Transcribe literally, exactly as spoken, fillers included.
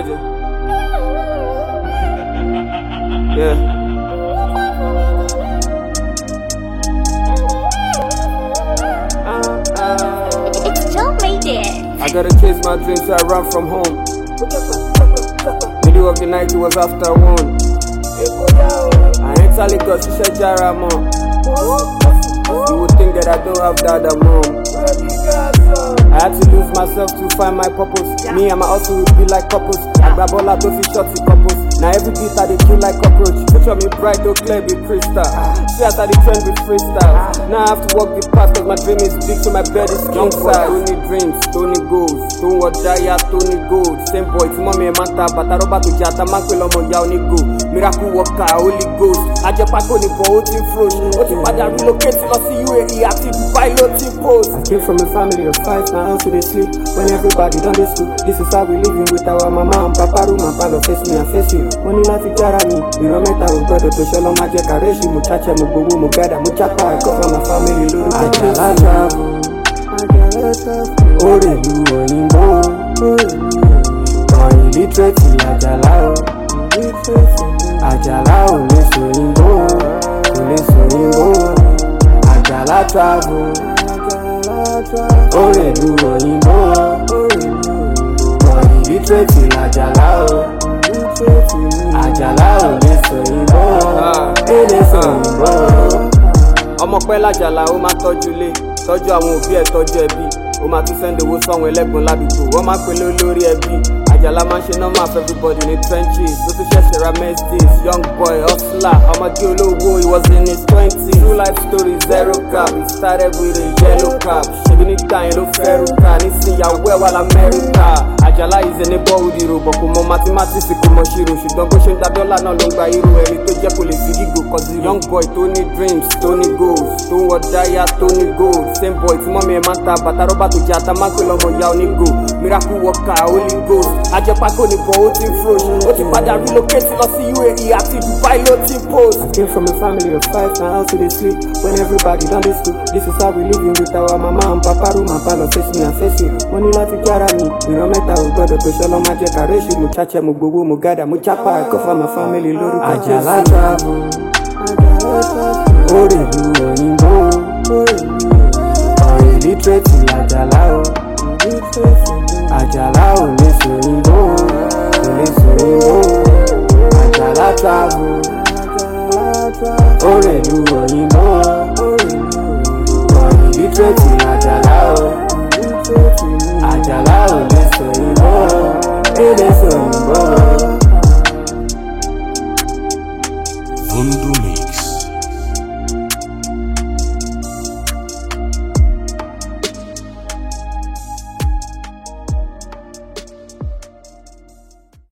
Imagine. Yeah. Uh, uh, It's Joe made it. I gotta chase my dreams, so I run from home. Middle of the night, it was after one. I ain't telling cause she said Jara mom. You would think that I don't have dad and mom. I had to lose myself to find my purpose. Me and my hustle would be like couples. I grab all I do for shots with couples. Now every beat I dey kill like cockroach. Put on me bright, though clear with crystal. See as I dey trend with freestyle. Now I have to walk the path cause my dream is big, so my bed is king size. Tony dreams, Tony goals. Don't watch Jaya, Tony gold. Same boy, it's mommy and manta. Bataroba to jata, man kwelo mo ya oni go. Miracle worker, Holy Ghost. Ajepako ni bo, oti frosh. Oti pada relocate to see U A E, active pilot post. I came from a family of five, now also they sleep. When everybody done this school, this is how we living with our mama and papa room and palo face me and face you. Money láti jára mi, ìrọ̀mẹ́ta ò gbọ́dọ̀ tó ṣe lọ́mọ jẹ́ kàrẹ́ṣì. Mo cháchẹ́, mo gbowó, mo gádà, mo chápa ẹ̀kọ́ from my family lórúkọ. Àjàlá travel, Òrèlú òyìnbó, ọ̀yìn lítírètì Àjàlá o. Àjàlá ò lè sòyìnbó, kò lè sòyìnbó. Àjàlá travel, Òrèlú òyìnbó, ọ̀yìn lítírètì Àjàlá o. Àjàlá ò lè sòyìnbó, ó lè sòyìnbó. Ọmọ pẹ́ l'Àjàlá ó máa tọ́jú ilé, tọ́jú àwọn òbí ẹ̀, tọ́jú ẹbí. Ó máa tún sẹ́ndì owó sọ́wọ́n ẹlẹ́gbọ̀n ládùúgbò, wọ́n máa pèlè olórí ẹbí. Àjàlá máa ń ṣe normal for everybody in the trenches. Ó tún ṣẹ̀ṣẹ̀ ra Mercedes, young boy, hustler, ọmọdé olówó, he was in his twenties. True life story, zero cap, he started with a yellow cap. Ṣèbí nígbà yẹn ló fẹ́ rúkà, nísìnyàwó ẹ̀ wà l'Amẹ́ríkà. Àjàlá is a neighborhood hero, but kò mọ mathematics, kò mọ ṣírò. Ṣùgbọ́n bó ṣe ń gba dọ́là náà ló ń gba irú ẹni tó jẹ́ kò lè fi gígò kọ́sí. Young boy tó ní dreams, tó ní goals, tó ń wọ dáyà, tó ní gold. Same boy tí mọ́mí ẹ̀ máa ń ta bàtà rọ́bà tó jẹ́ ata máa ń pè lọ́mọ ìyá onígò. Miracle worker, Holy Ghost. Ajẹ́pákó ni bọ̀ ó ti ń frosh. Ó ti padà relocate lọ sí U A E àti Dubai ló ti post. I came from a family of five, now also they sleep. When everybody done this school, this is how we living with our mama and papa room and palo face me and face you. Money láti jára mi, ìrọ̀mẹ́ta ò gbọ́dọ̀ tó ṣe lọ́mọ jẹ́ kàrẹ́ṣì. Mo cháchẹ́, mo gbowó, mo gádà, mo chápa ẹ̀kọ́ from my family lórúkọ. Àjàlá travel, Òrèlú òyìnbó, ọ̀yìn lítírètì Àjàlá o. Àjàlá